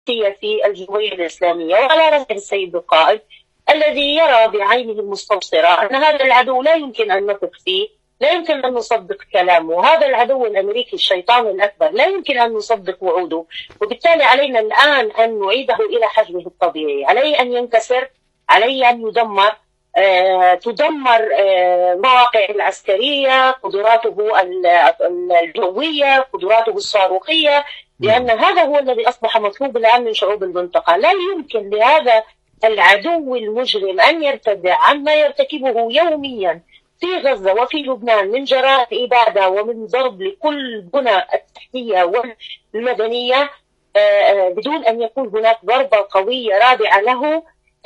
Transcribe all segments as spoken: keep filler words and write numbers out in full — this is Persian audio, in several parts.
في الجمهورية الإسلامية، وعلى رأسه السيد القائد الذي يرى بعينه المستبصرة أن هذا العدو لا يمكن أن نثق فيه، لا يمكن أن نصدق كلامه، هذا العدو الأمريكي الشيطان الأكبر لا يمكن أن نصدق وعوده، وبالتالي علينا الآن أن نعيده إلى حجمه الطبيعي، عليه أن ينكسر، عليه أن يدمر، آه، تدمر آه، مواقع العسكرية، قدراته الجوية، قدراته الصاروخية، لأن هذا هو الذي أصبح مطلوب الآن من شعوب المنطقة. لا يمكن لهذا العدو المجرم أن يرتدع عما يرتكبه يوميا في غزة وفي لبنان من جرائم إبادة ومن ضرب لكل بنى التحتية والمدنية بدون أن يكون هناك ضربة قوية رادعة له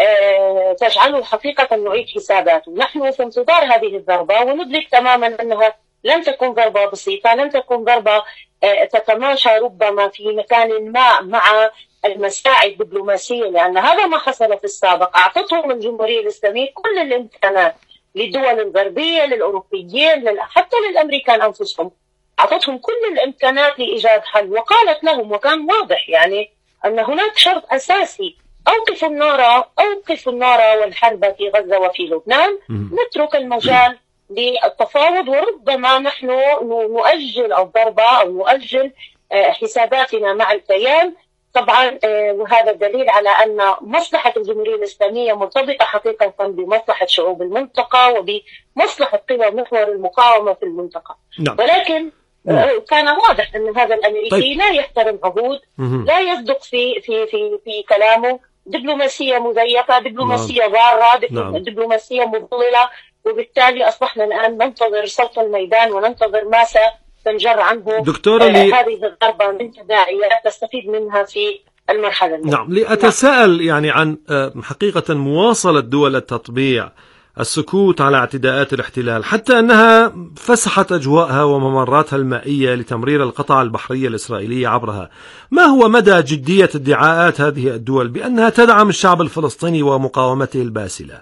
تجعله حقيقة نعيد حساباته. نحن في انتظار هذه الضربة، وندرك تماما أنها لن تكون ضربة بسيطة، لن تكون ضربة تتماشى ربما في مكان ما مع المساعي الدبلوماسية، لأن هذا ما حصل في السابق. أعطتهم الجمهورية الإسلامية كل الإمكانات للدول الغربية، للأوروبيين، حتى للأمريكان أنفسهم، أعطتهم كل الإمكانات لإيجاد حل، وقالت لهم وكان واضح يعني أن هناك شرط أساسي: أوقفوا النار، أوقفوا النار والحرب في غزة وفي لبنان، نترك المجال للتفاوض، وربما نحن نؤجل الضربة أو نؤجل حساباتنا مع الكيان. طبعا وهذا دليل على أن مصلحة الجمهورية الإسلامية مرتبطة حقيقة بمصلحة شعوب المنطقة وبمصلحة قوى محور المقاومة في المنطقة. نعم. ولكن نعم. كان واضح أن هذا الأمريكي طيب. لا يحترم عهود، لا يصدق في في في في كلامه، دبلوماسية مزيفة، دبلوماسية ضارة، نعم. دبلوماسية مضللة، وبالتالي أصبحنا الآن ننتظر صوت الميدان وننتظر ما سنجر عنه دكتورة لي... هذه الضربة من تداعيات تستفيد منها في المرحلة المرحلة. نعم، لأتساءل يعني عن حقيقة مواصلة دول التطبيع السكوت على اعتداءات الاحتلال، حتى أنها فسحت أجواءها وممراتها المائية لتمرير القطع البحرية الإسرائيلية عبرها. ما هو مدى جدية ادعاءات هذه الدول بأنها تدعم الشعب الفلسطيني ومقاومته الباسلة؟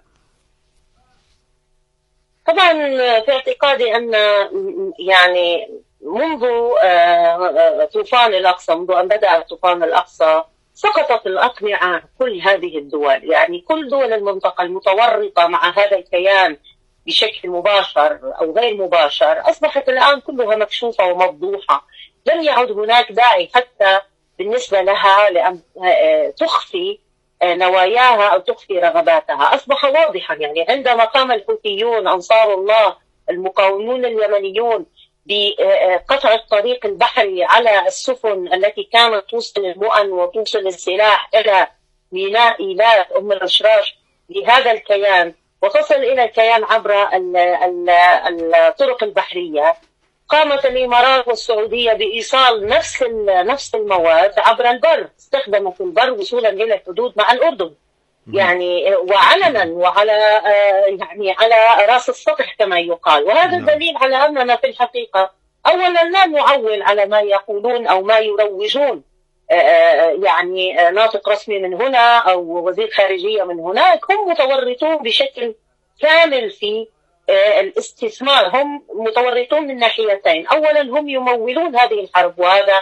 طبعا في اعتقادي أن يعني منذ طوفان الأقصى، منذ أن بدأ طوفان الأقصى، سقطت الأقنعة عن كل هذه الدول، يعني كل دول المنطقة المتورطة مع هذا الكيان بشكل مباشر أو غير مباشر أصبحت الآن كلها مكشوفة ومفضوحة. لم يعد هناك داعي حتى بالنسبة لها لأن تخفي نواياها أو تخفي رغباتها. أصبح واضحا يعني عندما قام الحوثيون أنصار الله المقاومون اليمنيون بقطع الطريق البحري على السفن التي كانت توصل المؤن وتوصل السلاح إلى ميناء إيلات أم الرشراش لهذا الكيان، وتصل إلى الكيان عبر الطرق البحرية، قامت الإمارات والسعودية بإيصال نفس نفس المواد عبر البر، استخدمت البر وصولا إلى الحدود مع الأردن، يعني وعلنا وعلى يعني على راس السطح كما يقال. وهذا دليل على أننا في الحقيقة أولا لا نعول على ما يقولون أو ما يروجون، يعني ناطق رسمي من هنا أو وزير خارجية من هناك، هم متورطون بشكل كامل في الاستثمار، هم متورطون من ناحيتين. أولا هم يمولون هذه الحرب، وهذا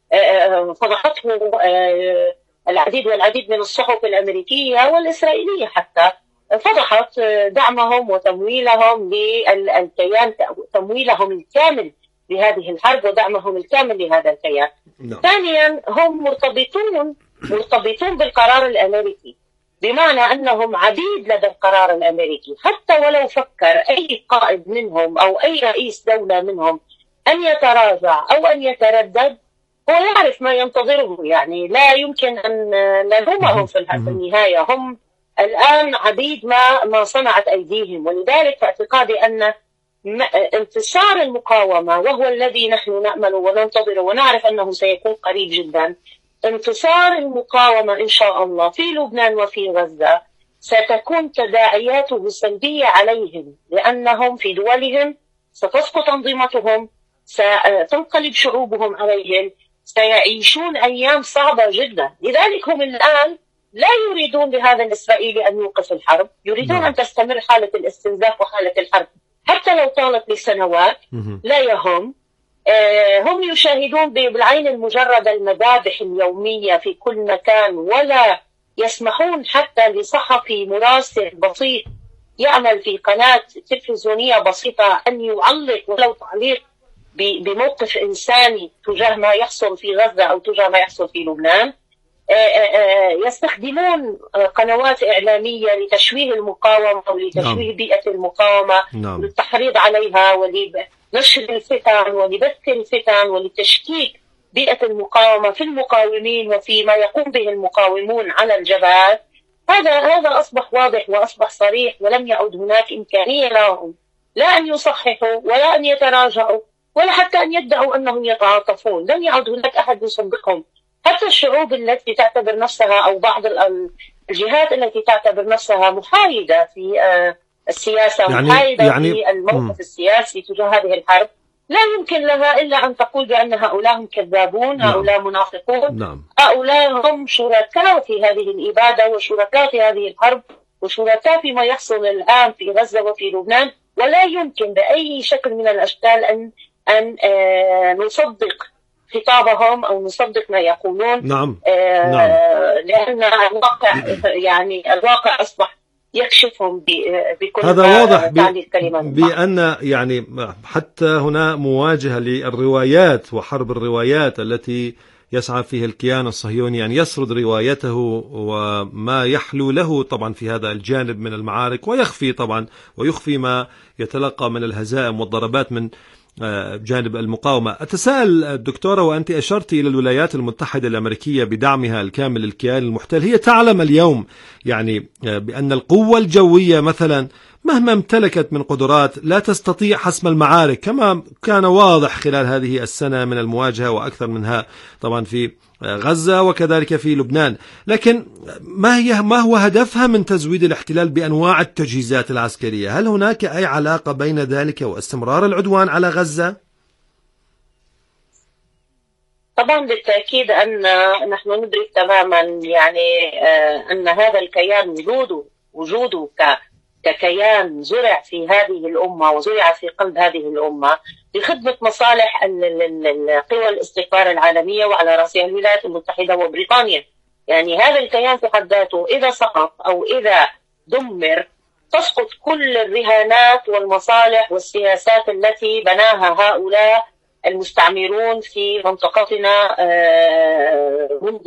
فضحته العديد والعديد من الصحف الأمريكية والإسرائيلية حتى، فضحت دعمهم وتمويلهم للكيان، تمويلهم الكامل لهذه الحرب ودعمهم الكامل لهذا الكيان. no. ثانيا هم مرتبطون مرتبطون بالقرار الأمريكي، بمعنى أنهم عبيد لدى القرار الأمريكي، حتى ولو فكر أي قائد منهم أو أي رئيس دولة منهم أن يتراجع أو أن يتردد، هو يعرف ما ينتظره، يعني لا يمكن أن نلومهم في النهاية، هم الآن عبيد ما ما صنعت أيديهم. ولذلك في اعتقادي أن انتصار المقاومة، وهو الذي نحن نأمل وننتظره ونعرف أنه سيكون قريب جدا، انتصار المقاومة إن شاء الله في لبنان وفي غزة ستكون تداعياته سلبية عليهم، لأنهم في دولهم ستسقط أنظمتهم، ستنقلب شعوبهم عليهم، سيعيشون أيام صعبة جدا. لذلك هم الآن لا يريدون لهذا الإسرائيلي أن يوقف الحرب، يريدون أن تستمر حالة الاستنزاف وحالة الحرب حتى لو طالت لسنوات، لا يهم. هم يشاهدون بالعين المجردة المذابح اليومية في كل مكان، ولا يسمحون حتى لصحفي مراسل بسيط يعمل في قناة تلفزيونية بسيطة أن يعلق ولو تعليق بموقف إنساني تجاه ما يحصل في غزة أو تجاه ما يحصل في لبنان. يستخدمون قنوات إعلامية لتشويه المقاومة ولتشويه نعم. بيئة المقاومة نعم. للتحريض عليها ولنشر الفتن ولبث الفتن ولتشكيك بيئة المقاومة في المقاومين وفي ما يقوم به المقاومون على الجبهات. هذا هذا أصبح واضح وأصبح صريح، ولم يعد هناك إمكانية لهم لا أن يصححوا ولا أن يتراجعوا ولا حتى أن يدعوا أنهم يتعاطفون. لم يعد هناك أحد يصدقهم، حتى الشعوب التي تعتبر نفسها أو بعض الجهات التي تعتبر نفسها محايدة في السياسة يعني محايدة يعني في الموقف م. السياسي تجاه هذه الحرب، لا يمكن لها إلا أن تقول بأن هؤلاء هم كذابون، نعم. هؤلاء منافقون، نعم. هؤلاء هم شركاء في هذه الإبادة وشركاء في هذه الحرب وشركاء فيما يحصل الآن في غزة وفي لبنان. ولا يمكن بأي شكل من الأشكال أن أن آه نصدق خطابهم أو نصدق ما يقولون. نعم. آه نعم. لأن الواقع يعني الواقع أصبح يكشفهم بكل هذا واضح بأن يعني حتى هنا مواجهة للروايات وحرب الروايات التي يسعى فيه الكيان الصهيوني أن يسرد روايته وما يحلو له طبعا في هذا الجانب من المعارك، ويخفي طبعا ويخفي ما يتلقى من الهزائم والضربات من جانب المقاومة. أتساءل دكتورة، وأنت أشرت إلى الولايات المتحدة الأمريكية بدعمها الكامل للكيان المحتل، هي تعلم اليوم يعني بأن القوة الجوية مثلا مهما امتلكت من قدرات لا تستطيع حسم المعارك كما كان واضح خلال هذه السنة من المواجهة وأكثر منها طبعا في غزة وكذلك في لبنان. لكن ما هي ما هو هدفها من تزويد الاحتلال بأنواع التجهيزات العسكرية؟ هل هناك أي علاقة بين ذلك واستمرار العدوان على غزة؟ طبعا بالتأكيد أن نحن ندرك تماما يعني أن هذا الكيان وجوده وجوده ك ككيان زرع في هذه الأمة وزرع في قلب هذه الأمة لخدمة مصالح القوى الاستخبار العالمية وعلى رأسها الولايات المتحدة وبريطانيا. يعني هذا الكيان في حد ذاته إذا سقط أو إذا دمر تسقط كل الرهانات والمصالح والسياسات التي بناها هؤلاء المستعمرون في منطقتنا منذ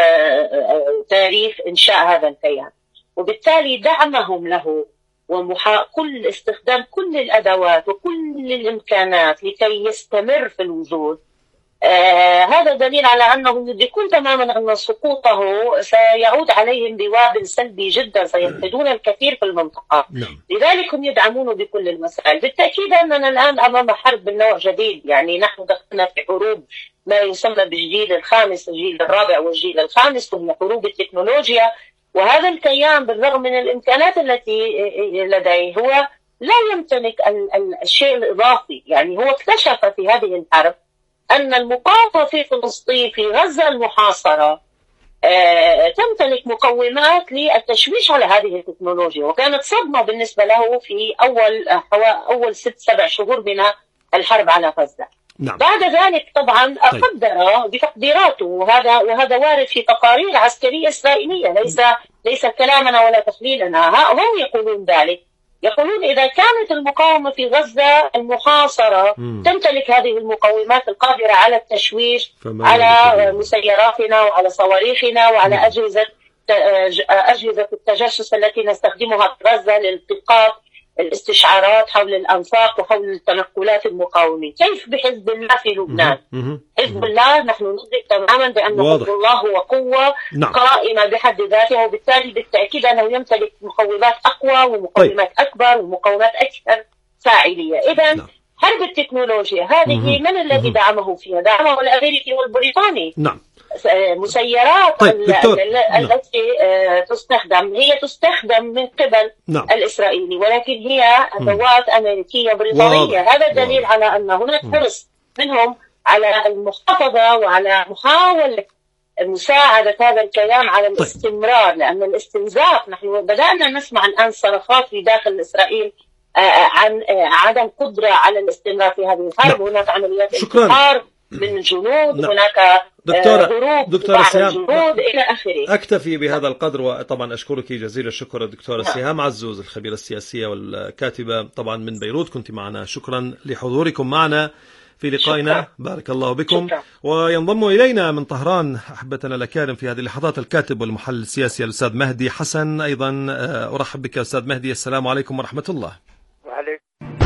تاريخ إنشاء هذا الكيان. وبالتالي دعمهم له ومحا... كل استخدام كل الأدوات وكل الإمكانات لكي يستمر في الوجود، آه هذا دليل على أنهم يدركون تماما أن سقوطه سيعود عليهم بوابل سلبي جدا، سيفقدون الكثير في المنطقة. لذلك هم يدعمونه بكل الوسائل. بالتأكيد أننا الآن أمام حرب من نوع جديد، يعني نحن دخلنا في حروب ما يسمى بالجيل الخامس، الجيل الرابع والجيل الخامس، وهي حروب التكنولوجيا. وهذا الكيان بالرغم من الإمكانات التي لديه هو لا يمتلك الشيء الإضافي. يعني هو اكتشف في هذه الحرب أن المقاومة في فلسطين في غزة المحاصرة تمتلك مقومات للتشويش على هذه التكنولوجيا، وكانت صدمة بالنسبة له في أول أول ست سبع شهور من الحرب على غزة. نعم. بعد ذلك طبعا قدر بتقديراته، وهذا وهذا وارد في تقارير عسكرية إسرائيلية، ليس ليس كلامنا ولا تخليلنا، هم يقولون ذلك. يقولون إذا كانت المقاومة في غزة المحاصرة م. تمتلك هذه المقومات القادرة على التشويش على مسيراتنا وعلى صواريخنا وعلى م. أجهزة أجهزة التجسس التي نستخدمها في غزة لالتقاط الاستشعارات حول الأنفاق وحول التنقلات المقاومة، كيف بحزب الله في لبنان؟ حزب الله نحن ندرك تماما بأن حزب الله هو قوة نعم. قائمة بحد ذاتها، وبالتالي بالتأكيد أنه يمتلك مقومات أقوى ومقومات أكبر ومقومات أكثر فاعلية. إذا نعم. حرب التكنولوجيا هذه مه. من الذي دعمه فيها؟ دعمه الأمريكي والبريطاني. نعم. مسيرات طيب. التي تستخدم هي تستخدم من قبل نعم. الإسرائيلي، ولكن هي أدوات أمريكية بريطانية. هذا دليل واضح. على أن هناك حرص منهم على المحافظة وعلى محاولة مساعدة هذا الكيان على الاستمرار. طيب. لأن الاستنزاف، نحن بدأنا نسمع الآن صرخات في داخل إسرائيل عن عدم قدرة على الاستمرار في هذه الحرب. هناك عمليات انتحار من الجنود، لا. هناك دكتورة دكتورة سهام إلى آخره. أكتفي بهذا القدر، وطبعا أشكرك جزيل الشكر الدكتورة سهام عزوز الخبيرة السياسية والكاتبة طبعا من بيروت، كنت معنا. شكرا لحضوركم معنا في لقائنا. شكرا. بارك الله بكم. شكرا. وينضم إلينا من طهران أحبتنا الأكارم في هذه اللحظات الكاتب والمحلل السياسي الأستاذ مهدي حسن. أيضا أرحب بك أستاذ مهدي، السلام عليكم ورحمة الله. وعليكم.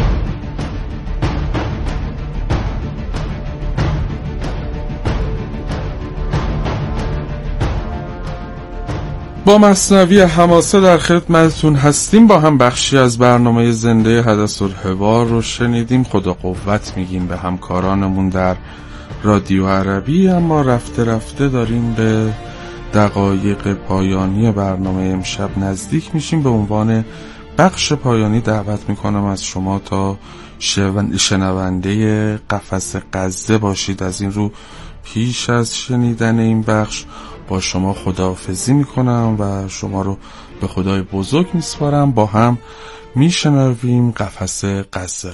با مثنوی حماسه در خدمتتون هستیم. با هم بخشی از برنامه زنده حدث الحوار رو شنیدیم. خدا قوت میگیم به همکارانمون در رادیو عربی. اما رفته رفته داریم به دقایق پایانی برنامه امشب نزدیک میشیم. به عنوان بخش پایانی دعوت میکنم از شما تا شنونده قفس غزه باشید. از این رو پیش از شنیدن این بخش با شما خداحافظی میکنم و شما رو به خدای بزرگ میسپارم. با هم میشنویم قفس غزه رو.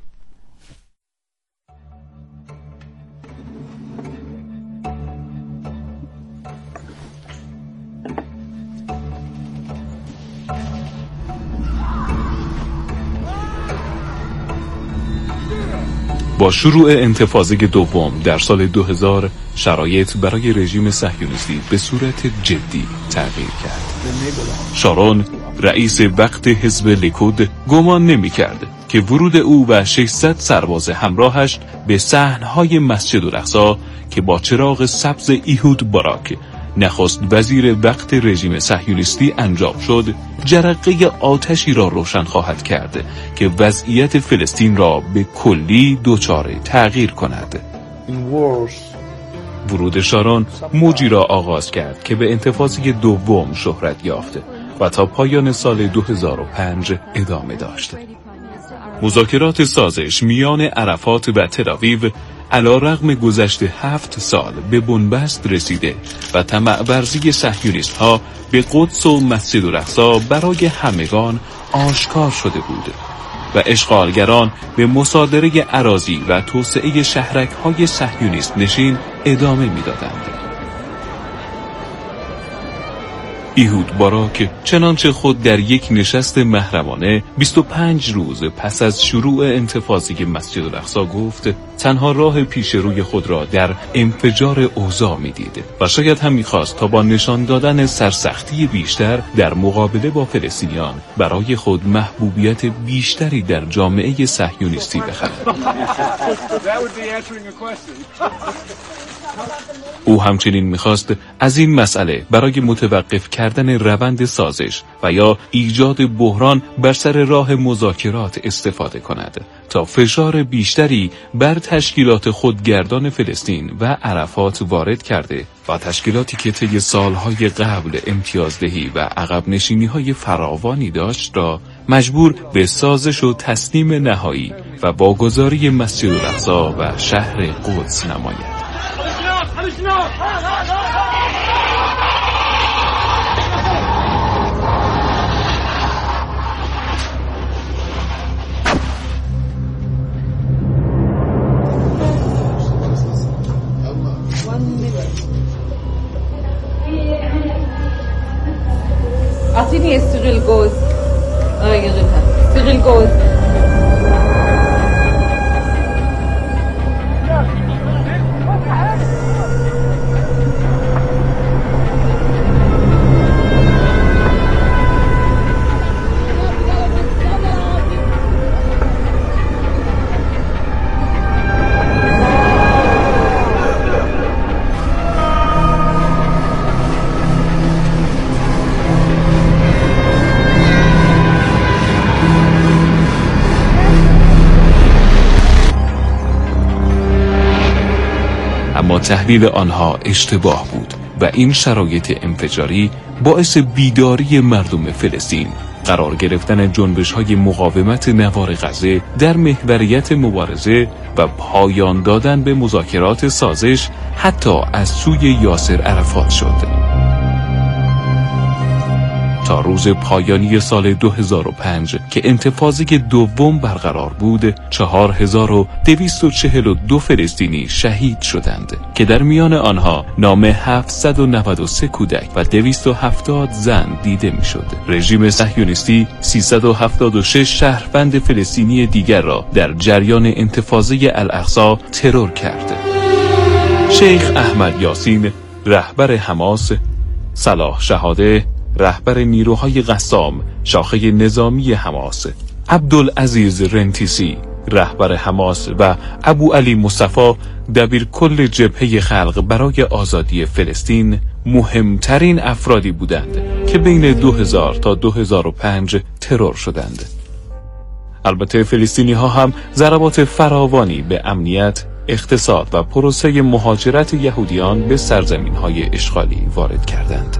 با شروع انتفاضه دوم در سال دو هزار شرایط برای رژیم صهیونیستی به صورت جدی تغییر کرد. شارون رئیس وقت حزب لیکود گمان نمی کرد که ورود او و ششصد سرباز همراهش به صحنهای مسجد الاقصی که با چراغ سبز ایهود باراک نخست وزیر وقت رژیم صهیونیستی انجام شد، جرقه آتشی را روشن خواهد کرد که وضعیت فلسطین را به کلی دچار تغییر کند. ورود شارون موجی را آغاز کرد که به انتفاضه دوم شهرت یافت و تا پایان سال دو هزار و پنج ادامه داشت. مذاکرات سازش میان عرفات و تل‌آویو علی‌رغم گذشت هفت سال به بنبست رسیده و طمع ورزی صهیونیست ها به قدس و مسجد الاقصی برای همگان آشکار شده بود و اشغالگران به مصادره اراضی و توسعه شهرک های صهیونیست نشین ادامه میدادند. ایهود باراک چنانچه خود در یک نشست محرمانه بیست و پنج روز پس از شروع انتفاضه مسجد الاقصی گفت تنها راه پیش روی خود را در انفجار اوضاع می‌دید و شاید هم می‌خواست تا با نشان دادن سرسختی بیشتر در مقابله با فلسطینیان برای خود محبوبیت بیشتری در جامعه صهیونیستی بخرد. او همچنین می‌خواست از این مسئله برای متوقف کردن روند سازش و یا ایجاد بحران بر سر راه مذاکرات استفاده کند تا فشار بیشتری بر تشکیلات خودگردان فلسطین و عرفات وارد کرده و تشکیلاتی که طی سالهای قبل امتیازدهی و عقب نشینی‌های فراوانی داشت را مجبور به سازش و تسلیم نهایی و واگذاری مسجد الاقصی و شهر قدس نماید. أعطيني استغل جوز غيرها استغل جوز اما تحلیل آنها اشتباه بود و این شرایط انفجاری باعث بیداری مردم فلسطین، قرار گرفتن جنبش‌های مقاومت نوار غزه در محوریت مبارزه و پایان دادن به مذاکرات سازش حتی از سوی یاسر عرفات شد. تا روز پایانی سال دو هزار و پنج که انتفاضه دوم برقرار بود، چهار هزار و دویست و چهل و دو فلسطینی شهید شدند که در میان آنها نام هفتصد و نود و سه کودک و دویست و هفتاد زن دیده میشد. رژیم صهیونیستی سیصد و هفتاد و شش شهروند فلسطینی دیگر را در جریان انتفاضه الاقصی ترور کرد. شیخ احمد یاسین رهبر حماس، صلاح شهاده رهبر نیروهای قسام شاخه نظامی حماس، عبدالعزیز رنتیسی رهبر حماس و ابو علی مصطفی دبیرکل جبهه خلق برای آزادی فلسطین مهمترین افرادی بودند که بین دو هزار تا دو هزار و پنج ترور شدند. البته فلسطینی ها هم ضربات فراوانی به امنیت، اقتصاد و پروسه مهاجرت یهودیان به سرزمین های اشغالی وارد کردند.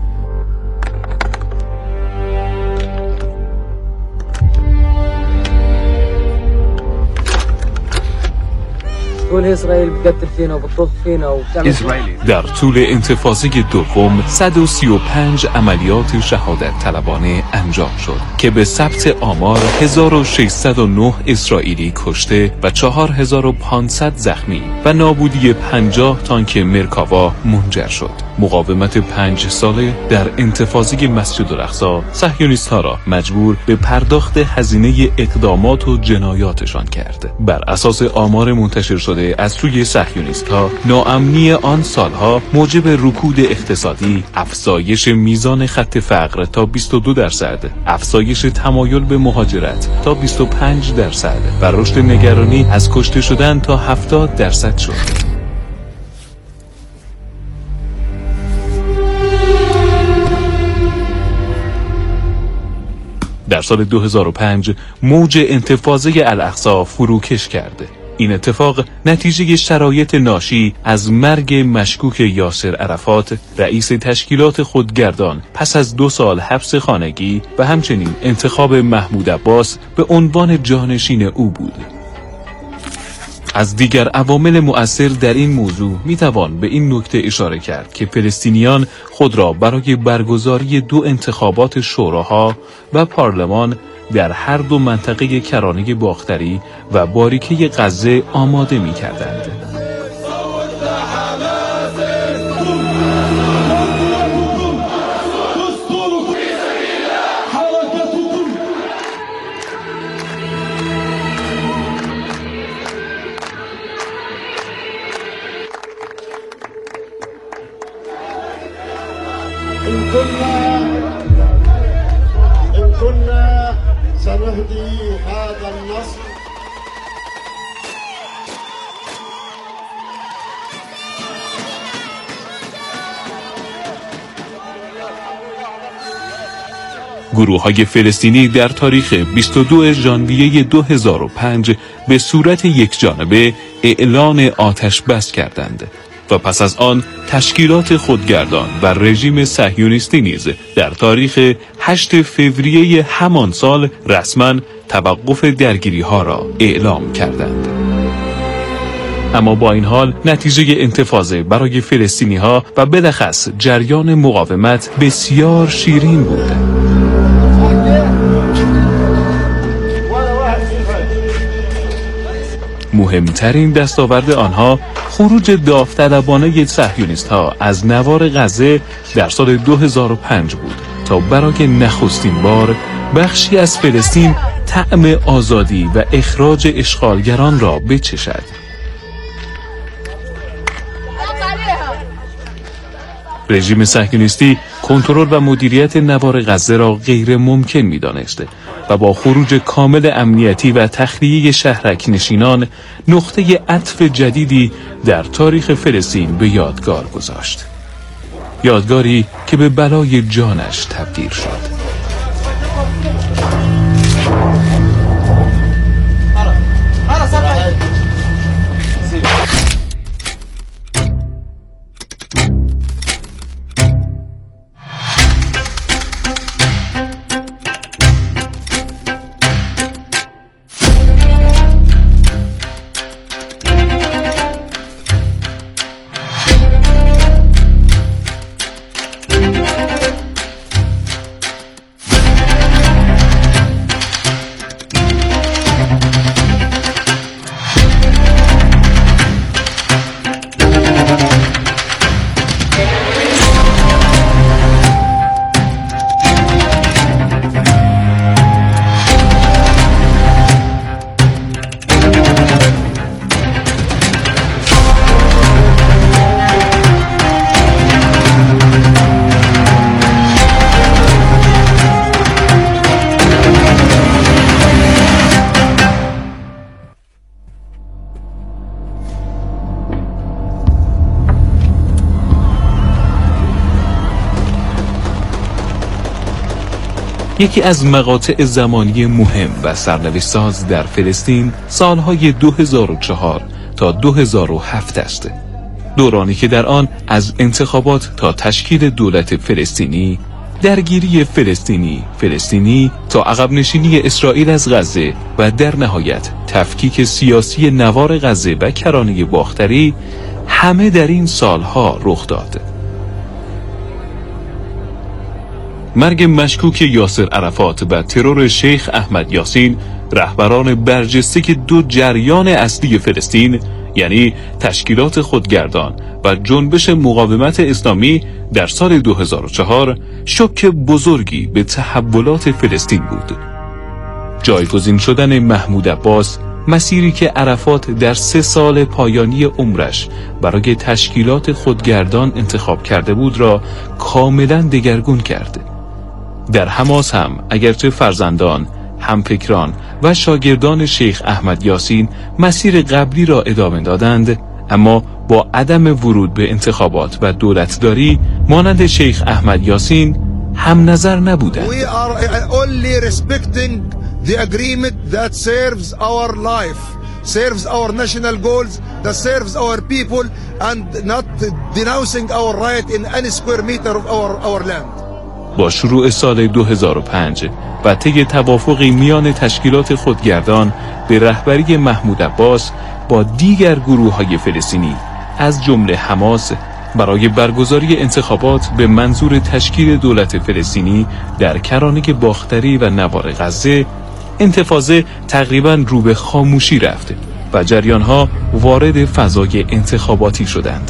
در طول انتفاضه دوم صد و سی و پنج عملیات شهادت طلبانه انجام شد که به ثبت آمار هزار و ششصد و نه اسرائیلی کشته و چهار هزار و پانصد زخمی و نابودی پنجاه تانک مرکاوا منجر شد. مقاومت پنج ساله در انتفاضه مسجد الاقصی صهیونیست‌ها را مجبور به پرداخت هزینه اقدامات و جنایاتشان کرد. بر اساس آمار منتشر شده از سوی صهیونیست‌ها، ناامنی آن سالها موجب رکود اقتصادی، افزایش میزان خط فقر تا بیست و دو درصد، افزایش تمایل به مهاجرت تا بیست و پنج درصد و رشد نگرانی از کشته شدن تا هفتاد درصد شد. در سال دو هزار و پنج موج انتفاضه الاقصی فروکش کرد. این اتفاق نتیجه شرایط ناشی از مرگ مشکوک یاسر عرفات، رئیس تشکیلات خودگردان پس از دو سال حبس خانگی و همچنین انتخاب محمود عباس به عنوان جانشین او بود. از دیگر عوامل مؤثر در این موضوع میتوان به این نکته اشاره کرد که فلسطینیان خود را برای برگزاری دو انتخابات شوراها و پارلمان در هر دو منطقه کرانه باختری و باریکه غزه آماده می‌کردند. گروه‌های فلسطینی در تاریخ بیست و دو ژانویه دو هزار و پنج به صورت یکجانبه اعلان آتش بس کردند و پس از آن تشکیلات خودگردان و رژیم صهیونیستی نیز در تاریخ هشتم فوریه همان سال رسما توقف درگیری‌ها را اعلام کردند. اما با این حال نتیجه انتفاضه برای فلسطینی‌ها و بالاخص جریان مقاومت بسیار شیرین بود. مهمترین دستاورد آنها خروج داوطلبانه صهیونیست‌ها از نوار غزه در سال دو هزار و پنج بود تا برای نخستین بار بخشی از فلسطین طعم آزادی و اخراج اشغالگران را بچشد. رژیم صهیونیستی کنترل و مدیریت نوار غزه را غیر ممکن می‌دانست و با خروج کامل امنیتی و تخلیه شهرک نشینان نقطه عطف جدیدی در تاریخ فلسطین به یادگار گذاشت. یادگاری که به بلای جانش تبدیل شد. یکی از مقاطع زمانی مهم و سرنوشت‌ساز در فلسطین سالهای دو هزار و چهار تا دو هزار و هفت است. دورانی که در آن از انتخابات تا تشکیل دولت فلسطینی، درگیری فلسطینی فلسطینی تا عقب نشینی اسرائیل از غزه و در نهایت تفکیک سیاسی نوار غزه و کرانه باختری همه در این سالها رخ داد. مرگ مشکوک یاسر عرفات و ترور شیخ احمد یاسین، رهبران برجسته دو جریان اصلی فلسطین، یعنی تشکیلات خودگردان و جنبش مقاومت اسلامی، در سال دو هزار و چهار شوک بزرگی به تحولات فلسطین بود. جایگزین شدن محمود عباس، مسیری که عرفات در سه سال پایانی عمرش برای تشکیلات خودگردان انتخاب کرده بود، را کاملا دگرگون کرد. در حماس هم اگرچه فرزندان، همفکران و شاگردان شیخ احمد یاسین مسیر قبلی را ادامه دادند، اما با عدم ورود به انتخابات و دولتداری مانند شیخ احمد یاسین هم نظر نبودند. We are only respecting the agreement that serves our life, serves our national goals, that serves our people and not denouncing our right in any square meter of our our land. با شروع سال دو هزار و پنج و طی توافقی میان تشکیلات خودگردان به رهبری محمود عباس با دیگر گروه‌های فلسطینی از جمله حماس برای برگزاری انتخابات به منظور تشکیل دولت فلسطینی در کرانه باختری و نوار غزه، انتفاضه تقریباً رو به خاموشی رفت و جریان‌ها وارد فضای انتخاباتی شدند.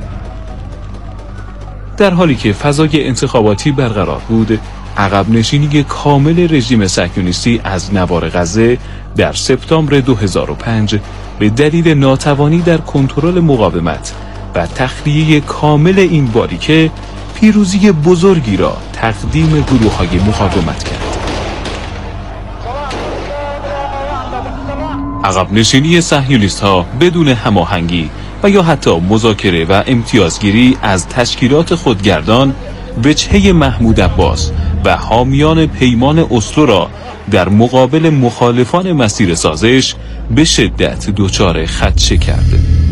در حالی که فضای انتخاباتی برقرار بود، عقب نشینی کامل رژیم صهیونیستی از نوار غزه در سپتامبر دو هزار و پنج به دلیل ناتوانی در کنترل مقاومت و تخلیه کامل این باریکه پیروزی بزرگی را تقدیم گروه‌های مقاومت کرد. عقب نشینی صهیونیست‌ها بدون هماهنگی و یا حتی مذاکره و امتیازگیری از تشکیلات خودگردان، وجهه محمود عباس و حامیان پیمان اسلو را در مقابل مخالفان مسیر سازش به شدت دچار خدشه کرد.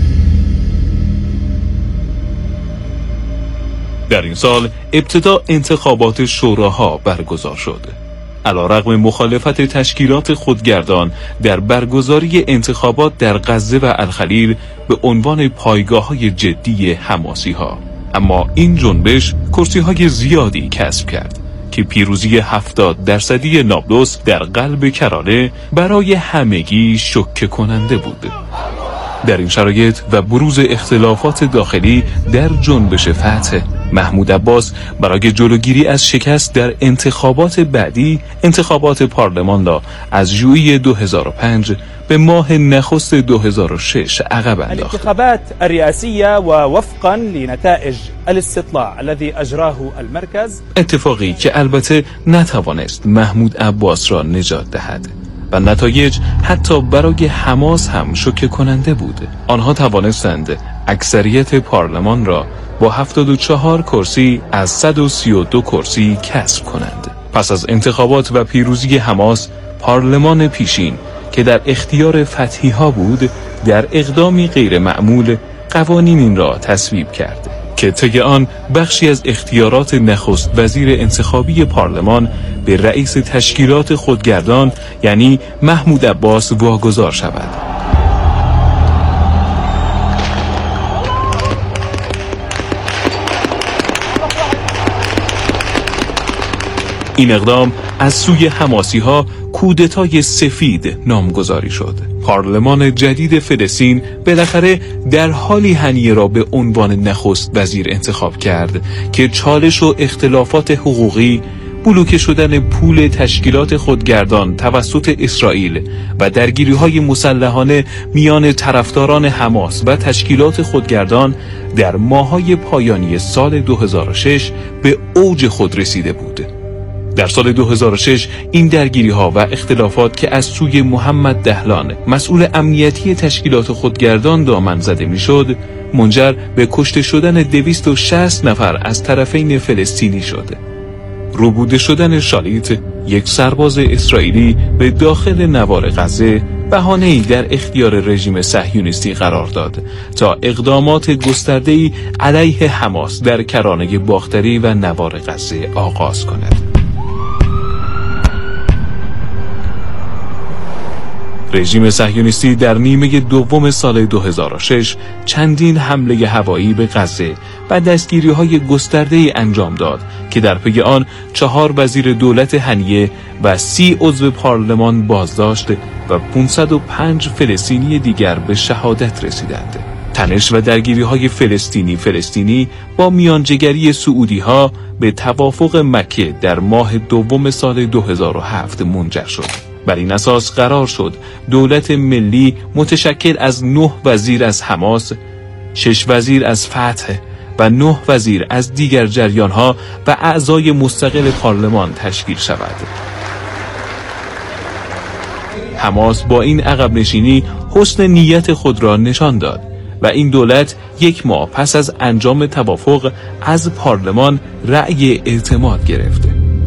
در این سال ابتدا انتخابات شوراها برگزار شد. علیرغم مخالفت تشکیلات خودگردان در برگزاری انتخابات در غزه و الخلیل به عنوان پایگاه‌های جدی حماسی‌ها، اما این جنبش کرسی‌های زیادی کسب کرد که پیروزی هفتاد درصدی نابلس در قلب کرانه برای همگی شوکه کننده بود. در این شرایط و بروز اختلافات داخلی در جنبش فتح، محمود عباس برای جلوگیری از شکست در انتخابات بعدی، انتخابات پارلمان را از ژوئیه دو هزار و پنج به ماه نخست دو هزار و شش عقب انداخت. الانتخابات الرئاسية ووفقا لنتائج الاستطلاع الذي اجراه المركز، اتفاقی که البته نتوانست محمود عباس را نجات دهد و نتایج حتی برای حماس هم شوکه کننده بود. آنها توانستند اکثریت پارلمان را با هفتاد و چهار کرسی از صد و سی و دو کرسی کسب کنند. پس از انتخابات و پیروزی حماس، پارلمان پیشین که در اختیار فتحی ها بود، در اقدامی غیر معمول قوانین را تصویب کرد که طی آن بخشی از اختیارات نخست وزیر انتخابی پارلمان به رئیس تشکیلات خودگردان یعنی محمود عباس واگذار شود. این اقدام از سوی حماسی‌ها کودتای سفید نامگذاری شد. پارلمان جدید فلسطین بالاخره در حالی هنیه را به عنوان نخست وزیر انتخاب کرد که چالش و اختلافات حقوقی، بلوکه شدن پول تشکیلات خودگردان توسط اسرائیل و درگیری‌های مسلحانه میان طرفداران حماس و تشکیلات خودگردان در ماه‌های پایانی سال دو هزار و شش به اوج خود رسیده بود. در سال دو هزار و شش این درگیری‌ها و اختلافات که از سوی محمد دهلان مسئول امنیتی تشکیلات خودگردان دامن زده میشد، منجر به کشته شدن دویست و شصت نفر از طرفین فلسطینی شد. روبوده شدن شالیت یک سرباز اسرائیلی به داخل نوار غزه بهانه‌ای در اختیار رژیم صهیونیستی قرار داد تا اقدامات گسترده‌ای علیه حماس در کرانه باختری و نوار غزه آغاز کند. رژیم صهیونیستی در نیمه دوم سال دو هزار و شش چندین حمله هوایی به غزه و دستگیری‌های گسترده‌ای انجام داد که در پی آن چهار وزیر دولت هنیه و سی عضو پارلمان بازداشت و پانصد و پنج فلسطینی دیگر به شهادت رسیدند. تنش و درگیری‌های فلسطینی فلسطینی با میانجیگری سعودی‌ها به توافق مکه در ماه دوم سال دو هزار و هفت منجر شد. بر این اساس قرار شد دولت ملی متشکل از نه وزیر از حماس، شش وزیر از فتح و نه وزیر از دیگر جریان‌ها و اعضای مستقل پارلمان تشکیل شود. حماس با این عقب نشینی حسن نیت خود را نشان داد و این دولت یک ماه پس از انجام توافق از پارلمان رأی اعتماد گرفت.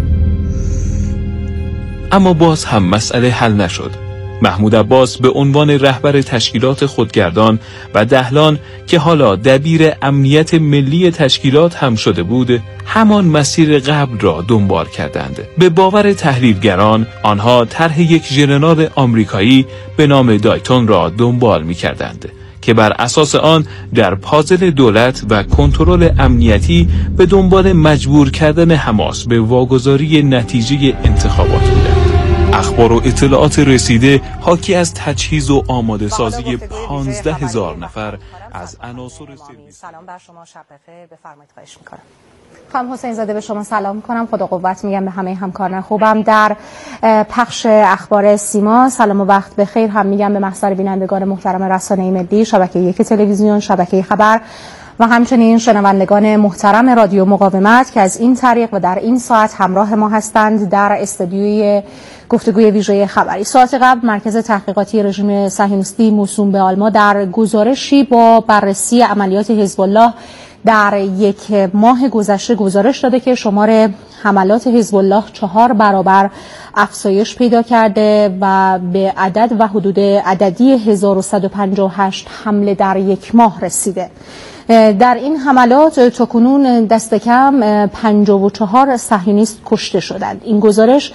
اما باز هم مسئله حل نشد. محمود عباس به عنوان رهبر تشکیلات خودگردان و دهلان که حالا دبیر امنیت ملی تشکیلات هم شده بود، همان مسیر قبل را دنبال کردند. به باور تحلیلگران آنها طرح یک ژنرال آمریکایی به نام دایتون را دنبال می کردند که بر اساس آن در پازل دولت و کنترل امنیتی به دنبال مجبور کردن حماس به واگذاری نتیجه انتخابات بودند. اخبار و اطلاعات رسیده حاکی از تجهیز و آماده سازی پانزده هزار نفر از عناصر سرویس. سلام بر شما، شب بخیر، بفرمایید، خواهش می‌کنم. خانم حسین زاده به شما سلام می‌کنم، خدا قوت میگم به همه همکاران خوبم در پخش اخبار سیما. سلام و وقت بخیر هم میگم به محضر بینندگان محترم رسانه ملی، شبکه یک تلویزیون، شبکه خبر و همچنین شنوندگان محترم رادیو مقاومت که از این طریق و در این ساعت همراه ما هستند در استودیوی گفتگوی ویژه خبری. ساعت قبل مرکز تحقیقاتی رژیم صهیونیستی موسوم به آلما در گزارشی با بررسی عملیات حزب الله در یک ماه گذشته گزارش داده که شمار حملات حزب الله چهار برابر افزایش پیدا کرده و به عدد و حدود عددی هزار و صد و پنجاه و هشت حمله در یک ماه رسیده. در این حملات تاکنون دست کم پنجاه و چهار صهیونیست کشته شدند. این گزارش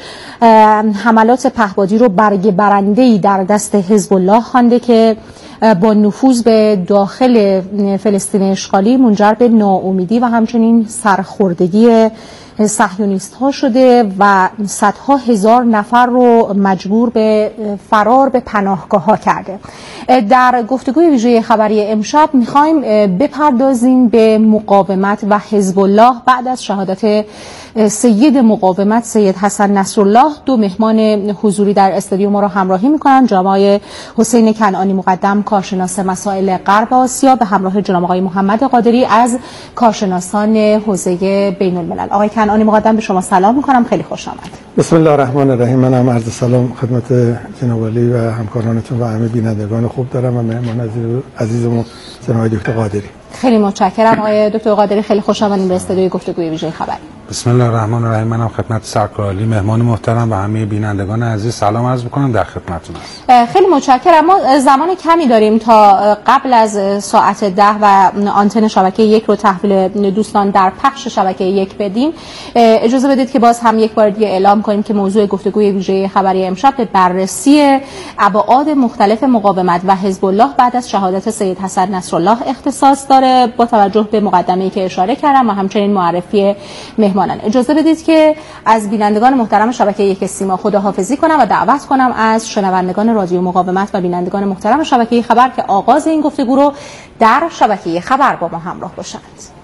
حملات پهپادی رو برگ برنده‌ای در دست حزب الله خوانده که با نفوذ به داخل فلسطین اشغالی منجر به ناامیدی و همچنین سرخوردگی صهیونیست ها شده و صدها هزار نفر رو مجبور به فرار به پناهگاه ها کرده. در گفتگوی ویژه خبری امشب میخوایم بپردازیم به مقاومت و حزب الله بعد از شهادت سید مقاومت سید حسن نصرالله. دو مهمان حضوری در استودیو ما را همراهی میکنن، جناب آقای حسین کنعانی مقدم کارشناس مسائل غرب آسیا به همراه جناب آقای محمد قادری از کارشناسان حوزه بین الملل. آقای کنعانی مقدم به شما سلام میکنم، خیلی خوش آمد. بسم الله الرحمن الرحیم. من هم عرض سلام خدمت جناب علی و همکارانتون و همه بینندگان خوب دارم و مهمان عزیزمون جناب دکتر قادری. خیلی متشکرم آقای دکتر قادری، خیلی خوش آمدید به استودیوی گفتگوی ویژه خبری. بسم الله الرحمن الرحیم. منم خدمت سرکار عالی مهمان محترم و همه بینندگان عزیز سلام عرض می‌کنم، در خدمتتون هستم. خیلی متشکرم. ما زمان کمی داریم تا قبل از ساعت ده و آنتن شبکه یک رو تحویل دوستان در پخش شبکه یک بدیم. اجازه بدید که باز هم یک بار دیگه اعلام کنیم که موضوع گفتگوی ویژه خبری امشب به بررسی ابعاد مختلف مقاومت و حزب الله بعد از شهادت سید حسن نصرالله اختصاص داره با توجه به مقدمه‌ای که اشاره کردم و همچنین معرفی مهمان. اجازه بدید که از بینندگان محترم شبکه یک سیما خداحافظی کنم و دعوت کنم از شنوندگان رادیو مقاومت و بینندگان محترم شبکه خبر که آغاز این گفتگو رو در شبکه خبر با ما همراه باشند.